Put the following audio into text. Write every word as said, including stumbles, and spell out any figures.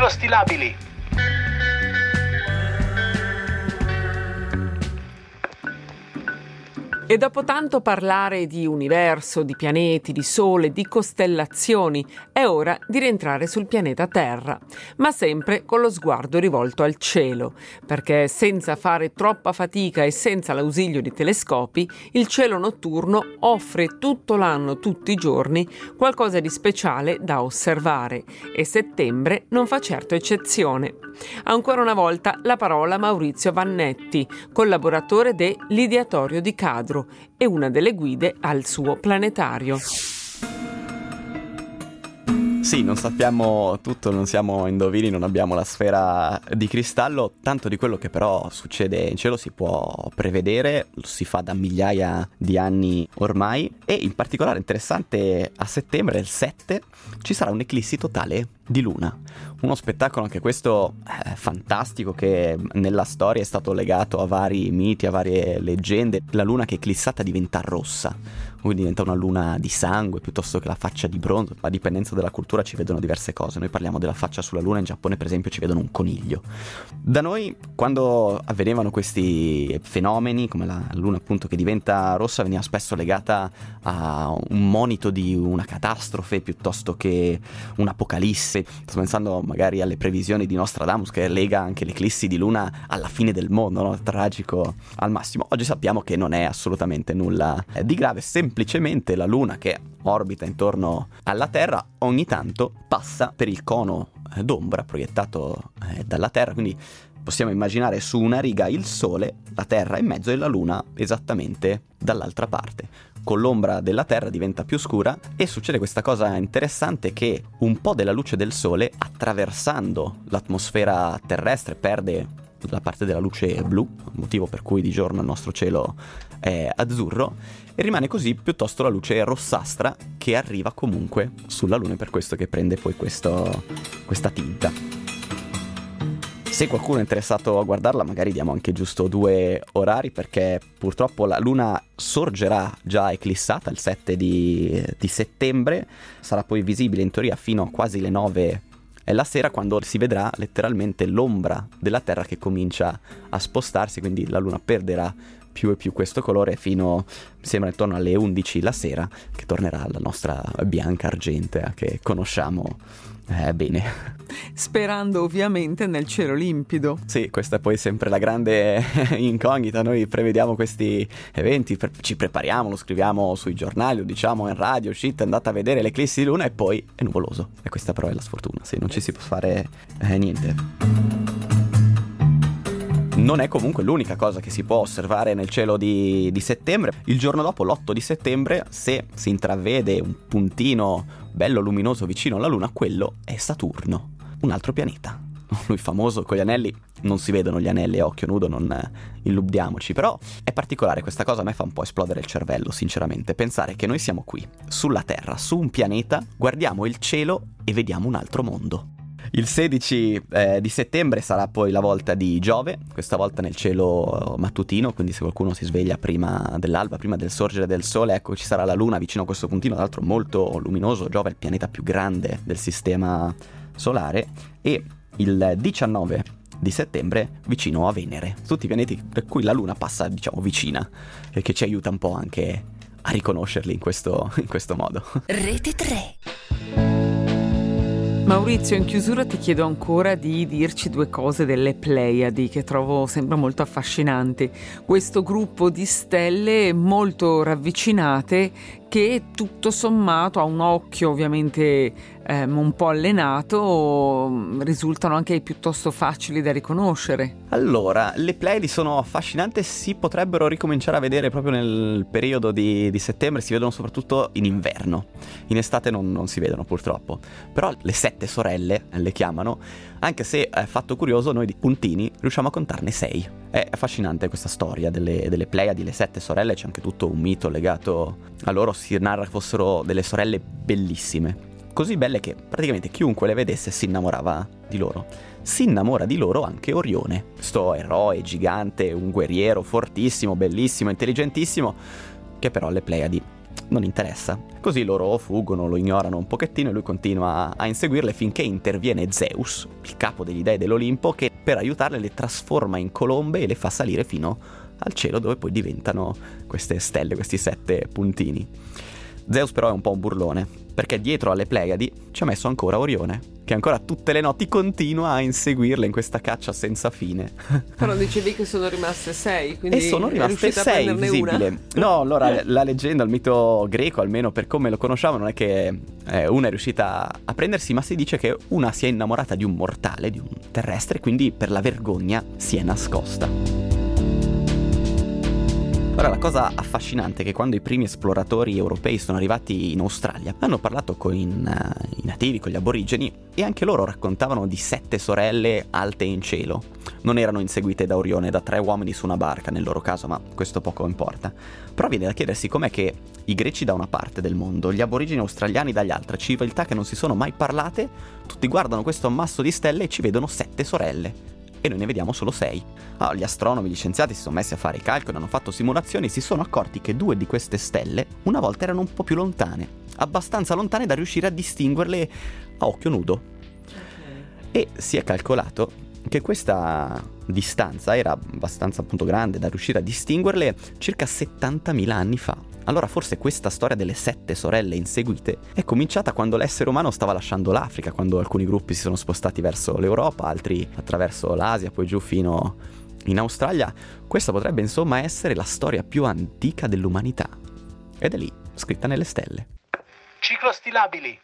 microstilabili. E dopo tanto parlare di universo, di pianeti, di sole, di costellazioni, è ora di rientrare sul pianeta Terra, ma sempre con lo sguardo rivolto al cielo, perché senza fare troppa fatica e senza l'ausilio di telescopi, il cielo notturno offre tutto l'anno, tutti i giorni, qualcosa di speciale da osservare, e settembre non fa certo eccezione. Ancora una volta la parola a Maurizio Vannetti, collaboratore dell'Ideatorio di Cadro e una delle guide al suo planetario. Sì, non sappiamo tutto, non siamo indovini, non abbiamo la sfera di cristallo, tanto di quello che però succede in cielo si può prevedere, lo si fa da migliaia di anni ormai, e in particolare interessante a settembre, il sette, ci sarà un'eclissi totale di luna. Uno spettacolo anche questo eh, fantastico, che nella storia è stato legato a vari miti, a varie leggende. La luna che è eclissata diventa rossa, quindi diventa una luna di sangue piuttosto che la faccia di bronzo. A dipendenza della cultura ci vedono diverse cose. Noi parliamo della faccia sulla luna, in Giappone per esempio ci vedono un coniglio. Da noi, quando avvenivano questi fenomeni come la luna appunto che diventa rossa, veniva spesso legata a un monito di una catastrofe piuttosto che un'apocalisse. Sto pensando magari alle previsioni di Nostradamus, che lega anche l'eclissi di luna alla fine del mondo, no? Tragico al massimo. Oggi sappiamo che non è assolutamente nulla di grave, semplicemente la luna, che orbita intorno alla Terra, ogni tanto passa per il cono d'ombra proiettato dalla Terra, quindi possiamo immaginare su una riga il Sole, la Terra in mezzo e la Luna esattamente dall'altra parte. Con l'ombra della Terra diventa più scura e succede questa cosa interessante, che un po' della luce del Sole, attraversando l'atmosfera terrestre, perde la parte della luce blu, motivo per cui di giorno il nostro cielo è azzurro, e rimane così piuttosto la luce rossastra che arriva comunque sulla Luna, per questo che prende poi questo, questa tinta. Se qualcuno è interessato a guardarla, magari diamo anche giusto due orari, perché purtroppo la luna sorgerà già eclissata il sette di, di settembre, sarà poi visibile in teoria fino a quasi le nove la sera, quando si vedrà letteralmente l'ombra della Terra che comincia a spostarsi, quindi la luna perderà più e più questo colore fino, mi sembra, intorno alle undici la sera, che tornerà la nostra bianca argentea che conosciamo eh, bene. Sperando ovviamente nel cielo limpido. Sì, questa è poi sempre la grande incognita. Noi prevediamo questi eventi, pre- ci prepariamo, lo scriviamo sui giornali, lo diciamo in radio, shit, andate a vedere l'eclissi di luna, e poi è nuvoloso. E questa però è la sfortuna, sì, non ci si può fare eh, niente. Non è comunque l'unica cosa che si può osservare nel cielo di, di settembre. Il giorno dopo, l'otto di settembre, se si intravede un puntino bello luminoso vicino alla Luna, quello è Saturno, un altro pianeta. Lui famoso con gli anelli, non si vedono gli anelli a occhio nudo, non illudiamoci, però è particolare questa cosa, a me fa un po' esplodere il cervello sinceramente, pensare che noi siamo qui, sulla Terra, su un pianeta, guardiamo il cielo e vediamo un altro mondo. Il sedici eh, di settembre sarà poi la volta di Giove, questa volta nel cielo mattutino, quindi se qualcuno si sveglia prima dell'alba, prima del sorgere del sole, ecco ci sarà la Luna vicino a questo puntino, tra l'altro molto luminoso. Giove è il pianeta più grande del sistema solare, e il diciannove di settembre vicino a Venere, tutti i pianeti per cui la Luna passa, diciamo, vicina, e che ci aiuta un po' anche a riconoscerli in questo, in questo modo. Rete tre. Maurizio, in chiusura ti chiedo ancora di dirci due cose delle Pleiadi, che trovo sempre molto affascinanti. Questo gruppo di stelle molto ravvicinate che tutto sommato, a un occhio ovviamente ehm, un po' allenato, risultano anche piuttosto facili da riconoscere. Allora, le Pleiadi sono affascinanti, si potrebbero ricominciare a vedere proprio nel periodo di, di settembre, si vedono soprattutto in inverno, in estate non, non si vedono purtroppo, però le sette sorelle le chiamano, anche se è fatto curioso, noi di puntini riusciamo a contarne sei. È affascinante questa storia delle, delle Pleiadi, le sette sorelle, c'è anche tutto un mito legato a loro, si narra che fossero delle sorelle bellissime, così belle che praticamente chiunque le vedesse si innamorava di loro. Si innamora di loro anche Orione, questo eroe gigante, un guerriero fortissimo, bellissimo, intelligentissimo, che però alle Pleiadi non interessa. Così loro fuggono, lo ignorano un pochettino e lui continua a inseguirle finché interviene Zeus, il capo degli dei dell'Olimpo, che per aiutarle le trasforma in colombe e le fa salire fino al cielo, dove poi diventano queste stelle, questi sette puntini. Zeus però è un po' un burlone, perché dietro alle Pleiadi ci ha messo ancora Orione, che ancora tutte le notti continua a inseguirle in questa caccia senza fine. Però dicevi che sono rimaste sei, quindi e sono rimaste sei visibili. No, allora la leggenda, il mito greco, almeno per come lo conosciamo, non è che eh, una è riuscita a prendersi, ma si dice che una si è innamorata di un mortale, di un terrestre, quindi per la vergogna si è nascosta. Ora, la cosa affascinante è che quando i primi esploratori europei sono arrivati in Australia hanno parlato con i nativi, con gli aborigeni, e anche loro raccontavano di sette sorelle alte in cielo. Non erano inseguite da Orione, da tre uomini su una barca nel loro caso, ma questo poco importa. Però viene da chiedersi com'è che i greci da una parte del mondo, gli aborigeni australiani dall'altra, civiltà che non si sono mai parlate, tutti guardano questo ammasso di stelle e ci vedono sette sorelle. E noi ne vediamo solo sei. Allora, gli astronomi, gli scienziati si sono messi a fare i calcoli, hanno fatto simulazioni e si sono accorti che due di queste stelle una volta erano un po' più lontane, abbastanza lontane da riuscire a distinguerle a occhio nudo. Okay. E si è calcolato che questa distanza era abbastanza appunto grande da riuscire a distinguerle circa settantamila anni fa. Allora forse questa storia delle sette sorelle inseguite è cominciata quando l'essere umano stava lasciando l'Africa, quando alcuni gruppi si sono spostati verso l'Europa, altri attraverso l'Asia, poi giù fino in Australia. Questa potrebbe insomma essere la storia più antica dell'umanità. Ed è lì, scritta nelle stelle. Ciclostilabili.